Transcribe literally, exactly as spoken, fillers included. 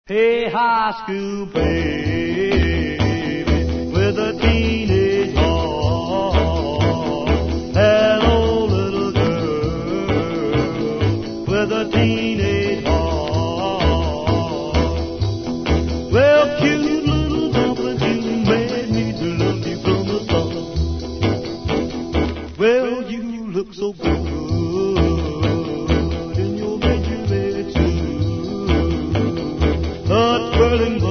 Hey, high school baby, with a teenage heart. Hello, little girl, with a teenage heart. Well, cute little dumpling, you made me to love you from the start. Well, you look so good in your Benjamin suit, a twirling